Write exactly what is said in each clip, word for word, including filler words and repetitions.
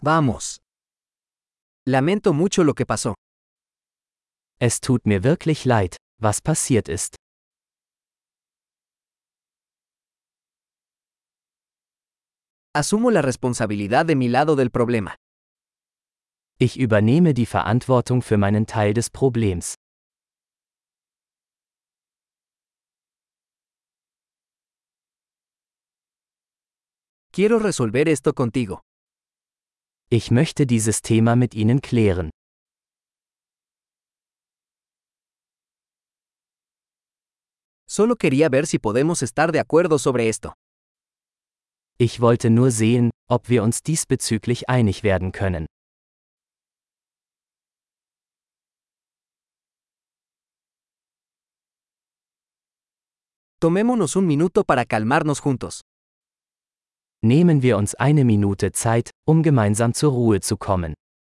Vamos. Lamento mucho lo que pasó. Es tut mir wirklich leid, was passiert ist. Asumo la responsabilidad de mi lado del problema. Ich übernehme die Verantwortung für meinen Teil des Problems. Quiero resolver esto contigo. Ich möchte dieses Thema mit Ihnen klären. Solo quería ver si podemos estar de acuerdo sobre esto. Ich wollte nur sehen, ob wir uns diesbezüglich einig werden können. Tomémonos un minuto para calmarnos juntos. Nehmen wir uns eine Minute Zeit, um gemeinsam zur Ruhe zu kommen.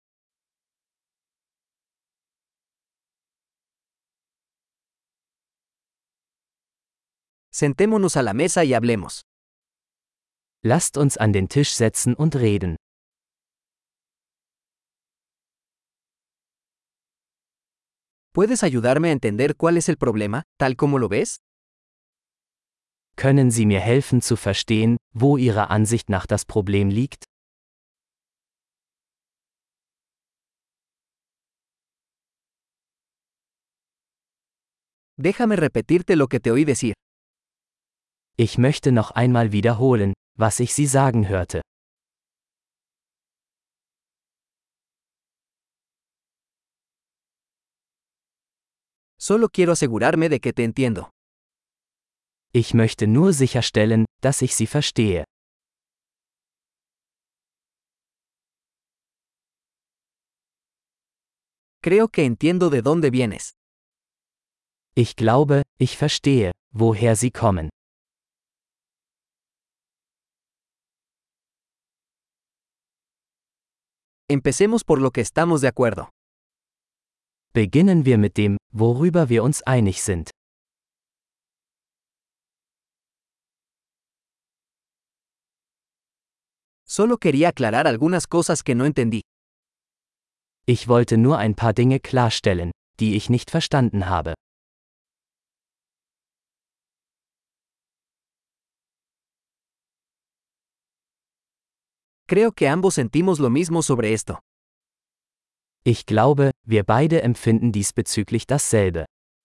Sentémonos a la mesa y hablemos. Lasst uns an den Tisch setzen und reden. ¿Puedes ayudarme a entender cuál es el problema, tal como lo ves? Können Sie mir helfen zu verstehen, wo Ihrer Ansicht nach das Problem liegt? Déjame repetirte lo que te oí decir. Ich möchte noch einmal wiederholen, was ich Sie sagen hörte. Solo quiero asegurarme de que te entiendo. Ich möchte nur sicherstellen, dass ich Sie verstehe. Creo que entiendo de dónde vienes. Ich glaube, ich verstehe, woher Sie kommen. Empecemos por lo que estamos de acuerdo. Beginnen wir mit dem, worüber wir uns einig sind. Solo quería aclarar algunas cosas que no entendí. Ich wollte nur ein paar Dinge klarstellen, die ich nicht verstanden habe. Creo que ambos sentimos lo mismo sobre esto. Ich glaube, wir beide empfinden diesbezüglich dasselbe.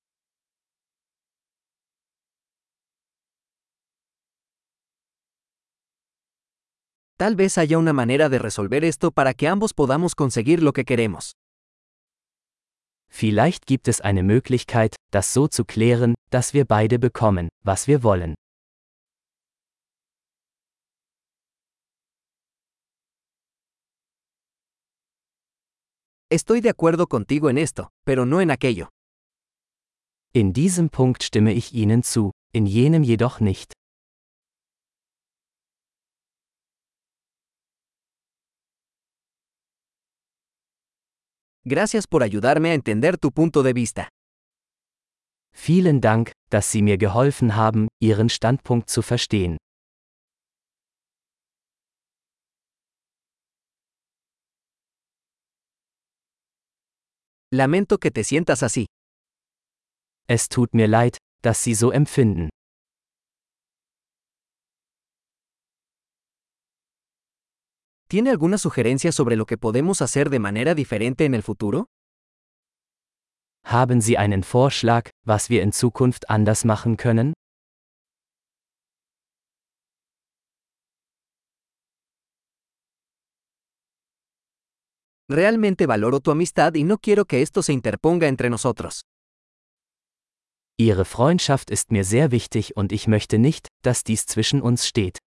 Tal vez haya una manera de resolver esto para que ambos podamos conseguir lo que queremos. Vielleicht gibt es eine Möglichkeit, das so zu klären, dass wir beide bekommen, was wir wollen. Estoy de acuerdo contigo en esto, pero no en aquello. In diesem Punkt stimme ich Ihnen zu, in jenem jedoch nicht. Gracias por ayudarme a entender tu punto de vista. Vielen Dank, dass Sie mir geholfen haben, Ihren Standpunkt zu verstehen. Lamento que te sientas así. Es tut mir leid, dass Sie so empfinden. ¿Tiene alguna sugerencia sobre lo que podemos hacer de manera diferente en el futuro? Haben Sie einen Vorschlag, was wir in Zukunft anders machen können? Realmente valoro tu amistad y no quiero que esto se interponga entre nosotros. Ihre Freundschaft ist mir sehr wichtig und ich möchte nicht, dass dies zwischen uns steht.